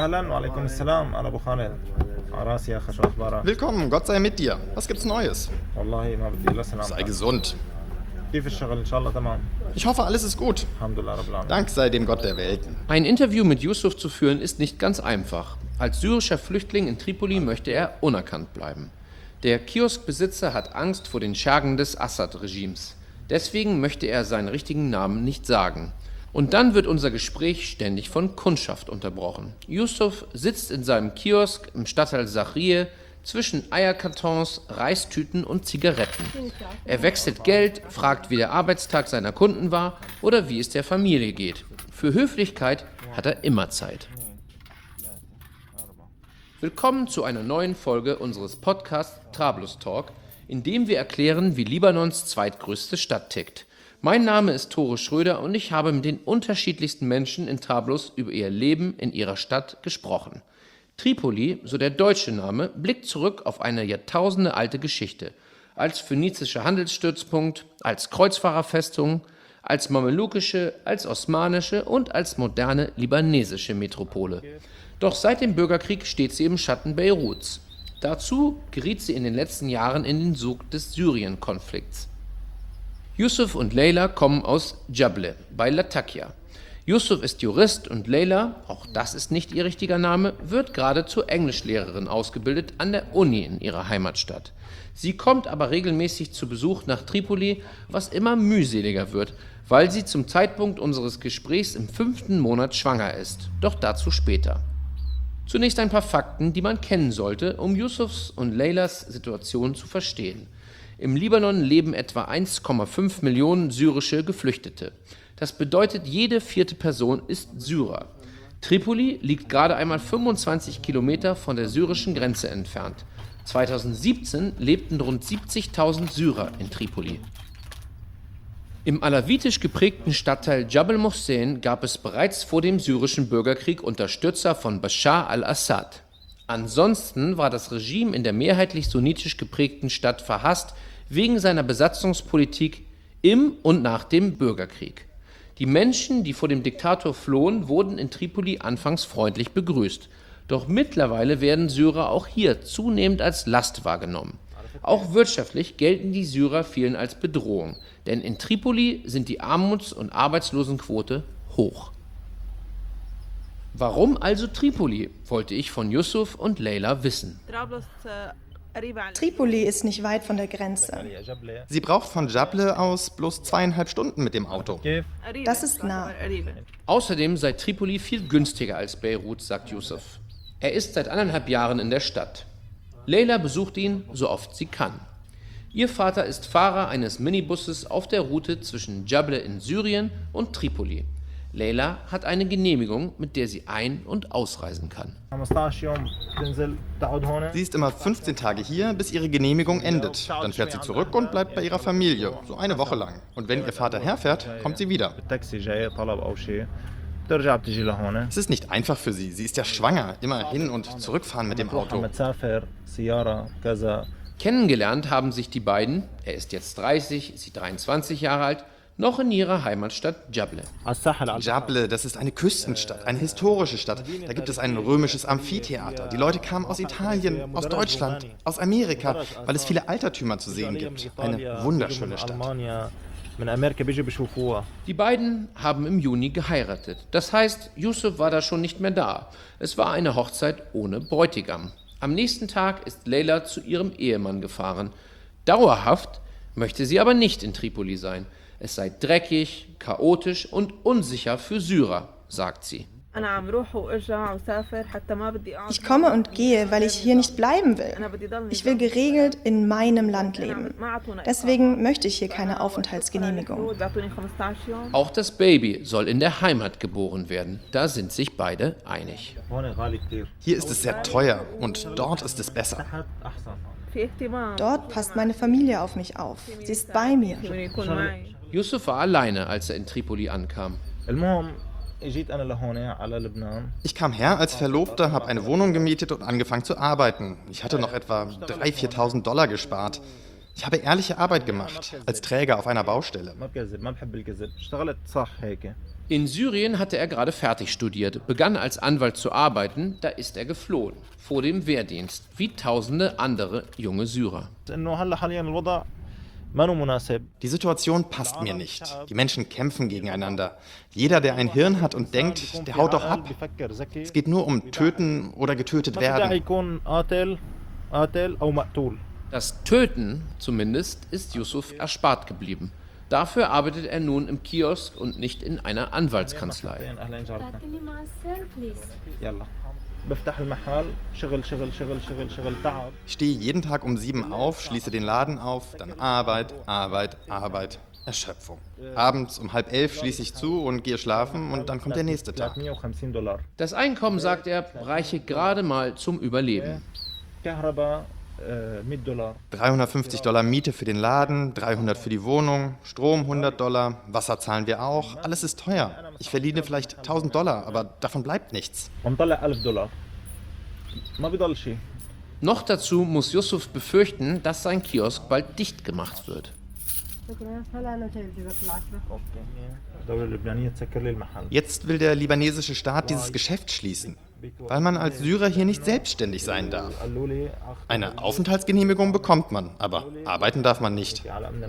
أهلا وعليكم السلام أنا أبو خالد راسي يا أخي شو أخبارك؟ Willkommen, Gott sei mit dir. Was gibt's Neues? والله ما بدي إلا سلامتك. Sei gesund. كيف الشغل إن شاء الله تمام؟ Ich hoffe, alles ist gut. الحمد لله رب العالمين. Dank sei dem Gott der Welten. Ein Interview mit Yusuf zu führen ist nicht ganz einfach. Als syrischer Flüchtling in Tripoli möchte er unerkannt bleiben. Der Kioskbesitzer hat Angst vor den Schergen des Assad-Regimes. Deswegen möchte er seinen richtigen Namen nicht sagen. Und dann wird unser Gespräch ständig von Kundschaft unterbrochen. Yusuf sitzt in seinem Kiosk im Stadtteil Zahriye zwischen Eierkartons, Reistüten und Zigaretten. Er wechselt Geld, fragt, wie der Arbeitstag seiner Kunden war oder wie es der Familie geht. Für Höflichkeit hat er immer Zeit. Willkommen zu einer neuen Folge unseres Podcasts Trablus Talk, in dem wir erklären, wie Libanons zweitgrößte Stadt tickt. Mein Name ist Tore Schröder und ich habe mit den unterschiedlichsten Menschen in Trablus über ihr Leben in ihrer Stadt gesprochen. Tripoli, so der deutsche Name, blickt zurück auf eine jahrtausendealte Geschichte. Als phönizischer Handelsstützpunkt, als Kreuzfahrerfestung, als mamelukische, als osmanische und als moderne libanesische Metropole. Doch seit dem Bürgerkrieg steht sie im Schatten Beiruts. Dazu geriet sie in den letzten Jahren in den Sog des Syrien-Konflikts. Yusuf und Leila kommen aus Jable bei Latakia. Yusuf ist Jurist und Leila, auch das ist nicht ihr richtiger Name, wird gerade zur Englischlehrerin ausgebildet an der Uni in ihrer Heimatstadt. Sie kommt aber regelmäßig zu Besuch nach Tripoli, was immer mühseliger wird, weil sie zum Zeitpunkt unseres Gesprächs im 5. Monat schwanger ist. Doch dazu später. Zunächst ein paar Fakten, die man kennen sollte, um Yusufs und Leilas Situation zu verstehen. Im Libanon leben etwa 1,5 Millionen syrische Geflüchtete. Das bedeutet, jede vierte Person ist Syrer. Tripoli liegt gerade einmal 25 Kilometer von der syrischen Grenze entfernt. 2017 lebten rund 70.000 Syrer in Tripoli. Im alawitisch geprägten Stadtteil Jabal Mohsen gab es bereits vor dem syrischen Bürgerkrieg Unterstützer von Bashar al-Assad. Ansonsten war das Regime in der mehrheitlich sunnitisch geprägten Stadt verhasst wegen seiner Besatzungspolitik im und nach dem Bürgerkrieg. Die Menschen, die vor dem Diktator flohen, wurden in Tripoli anfangs freundlich begrüßt. Doch mittlerweile werden Syrer auch hier zunehmend als Last wahrgenommen. Auch wirtschaftlich gelten die Syrer vielen als Bedrohung, denn in Tripoli sind die Armuts- und Arbeitslosenquote hoch. Warum also Tripoli, wollte ich von Yusuf und Leila wissen. Tripoli ist nicht weit von der Grenze. Sie braucht von Jable aus bloß 2,5 Stunden mit dem Auto. Das ist nah. Außerdem sei Tripoli viel günstiger als Beirut, sagt Yusuf. Er ist seit 1,5 Jahren in der Stadt. Leila besucht ihn, so oft sie kann. Ihr Vater ist Fahrer eines Minibusses auf der Route zwischen Jable in Syrien und Tripoli. Leila hat eine Genehmigung, mit der sie ein- und ausreisen kann. 15 يوم تنزل تقعد هون. Sie ist immer 15 Tage hier, bis ihre Genehmigung endet. Dann fährt sie zurück und bleibt bei ihrer Familie, so eine Woche lang. Und wenn ihr Vater herfährt, kommt sie wieder. بالتاكسي جاي طلب أو شيء بترجع بتجي لهون. Es ist nicht einfach für sie. Sie ist ja schwanger. Immer hin und zurückfahren mit dem بتروح Auto. عم تسافر سيارة كذا. Kennengelernt haben sich die beiden, er ist jetzt 30, sie 23 Jahre alt, noch in ihrer Heimatstadt Jable. على الساحل على Jable, das ist eine Küstenstadt, eine historische Stadt. Da gibt es ein römisches Amphitheater. Die Leute kamen aus Italien, aus Deutschland, aus Amerika, weil es viele Altertümer zu sehen gibt. Eine wunderschöne Stadt. من أمريكا بيجوا بيشوفوها. Die beiden haben im Juni geheiratet. Das heißt, Yusuf war da schon nicht mehr da. Es war eine Hochzeit ohne Bräutigam. Am nächsten Tag ist Leila zu ihrem Ehemann gefahren. Dauerhaft möchte sie aber nicht in Tripoli sein. Es sei dreckig, chaotisch und unsicher für Syrer, sagt sie. Ich komme und gehe, weil ich hier nicht bleiben will. Ich will geregelt in meinem Land leben. Deswegen möchte ich hier keine Aufenthaltsgenehmigung. Auch das Baby soll in der Heimat geboren werden. Da sind sich beide einig. هون غالي كثير. Hier ist es sehr teuer und dort ist es besser. تحت أحسن. Dort passt meine Familie auf mich auf. Sie ist bei mir. Yusuf war alleine, als er in Tripoli ankam. المهم اجيت أنا لهون على لبنان. Ich kam her als Verlobter, habe eine Wohnung gemietet und angefangen zu arbeiten. Ich hatte noch etwa 3.000, 4.000 Dollar gespart. Ich habe ehrliche Arbeit gemacht, als Träger auf einer Baustelle. ما بكذب ما بحب الكذب اشتغلت صح هيك. In Syrien hatte er gerade fertig studiert, begann als Anwalt zu arbeiten, da ist er geflohen, vor dem Wehrdienst, wie tausende andere junge Syrer. Die Situation passt mir nicht. Die Menschen kämpfen gegeneinander. Jeder, der ein Hirn hat und denkt, der haut doch ab. Es geht nur um töten oder getötet werden. Das Töten, zumindest, ist Yusuf erspart geblieben. Dafür arbeitet er nun im Kiosk und nicht in einer Anwaltskanzlei. Ich stehe jeden Tag um 7 auf, schließe den Laden auf, dann Arbeit, Arbeit, Arbeit, Erschöpfung. Abends um 10:30 schließe ich zu und gehe schlafen und dann kommt der nächste Tag. Das Einkommen, sagt er, reiche gerade mal zum Überleben. $350 Miete für den Laden, 300 für die Wohnung, Strom $100, Wasser zahlen wir auch. Alles ist teuer. Ich verdiene vielleicht $1000, aber davon bleibt nichts. Noch dazu muss Yusuf befürchten, dass sein Kiosk bald dicht gemacht wird. Jetzt will der libanesische Staat dieses Geschäft schließen, weil man als Syrer hier nicht selbstständig sein darf. Eine Aufenthaltsgenehmigung bekommt man, aber arbeiten darf man nicht.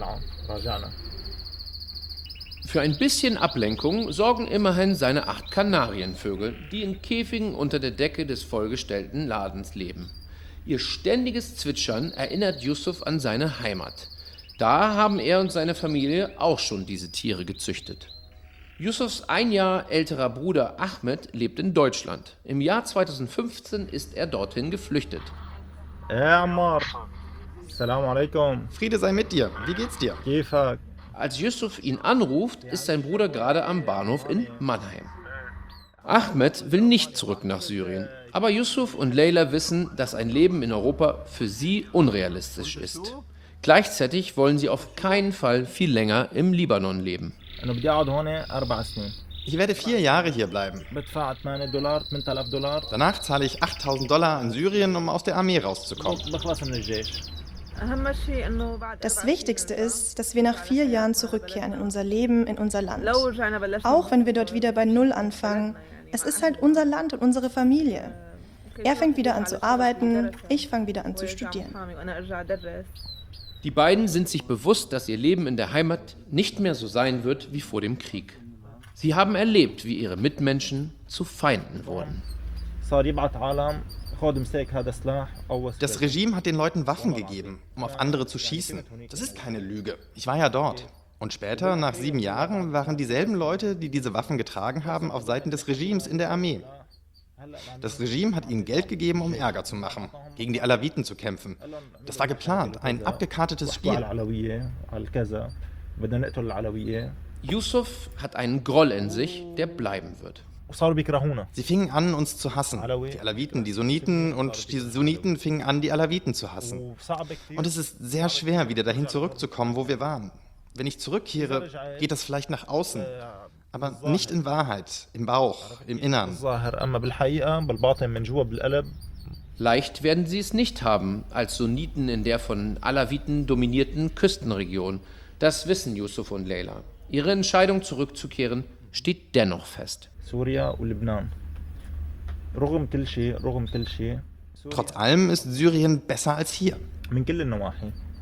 Für ein bisschen Ablenkung sorgen immerhin seine 8 Kanarienvögel, die in Käfigen unter der Decke des vollgestellten Ladens leben. Ihr ständiges Zwitschern erinnert Yusuf an seine Heimat. Da haben er und seine Familie auch schon diese Tiere gezüchtet. Yusufs 1 Jahr älterer Bruder Ahmed lebt in Deutschland. Im Jahr 2015 ist er dorthin geflüchtet. Friede sei mit dir. Wie geht's dir? Als Yusuf ihn anruft, ist sein Bruder gerade am Bahnhof in Mannheim. Ahmed will nicht zurück nach Syrien, aber Yusuf und Leila wissen, dass ein Leben in Europa für sie unrealistisch ist. Gleichzeitig wollen sie auf keinen Fall viel länger im Libanon leben. Ich werde 4 Jahre hier bleiben. Danach zahle ich $8000 in Syrien, um aus der Armee rauszukommen. Das Wichtigste ist, dass wir nach 4 Jahren zurückkehren in unser Leben, in unser Land. Auch wenn wir dort wieder bei Null anfangen, es ist halt unser Land und unsere Familie. Er fängt wieder an zu arbeiten, ich fange wieder an zu studieren. Die beiden sind sich bewusst, dass ihr Leben in der Heimat nicht mehr so sein wird wie vor dem Krieg. Sie haben erlebt, wie ihre Mitmenschen zu Feinden wurden. Das Regime hat den Leuten Waffen gegeben, um auf andere zu schießen. Das ist keine Lüge. Ich war ja dort. Und später, nach 7 Jahren, waren dieselben Leute, die diese Waffen getragen haben, auf Seiten des Regimes in der Armee. Das Regime hat ihnen Geld gegeben, um Ärger zu machen, gegen die Alawiten zu kämpfen. Das war geplant, ein abgekartetes Spiel. Yusuf hat einen Groll in sich, der bleiben wird. Sie fingen an, uns zu hassen. Die Alawiten, die Sunniten, und die Sunniten fingen an, die Alawiten zu hassen. Und es ist sehr schwer, wieder dahin zurückzukommen, wo wir waren. Wenn ich zurückkehre, geht das vielleicht nach außen, aber nicht in Wahrheit, im Bauch, im Innern. Leicht werden sie es nicht haben, als Sunniten in der von Alawiten dominierten Küstenregion. Das wissen Yusuf und Leila. Ihre Entscheidung zurückzukehren steht dennoch fest. Trotz allem ist Syrien besser als hier.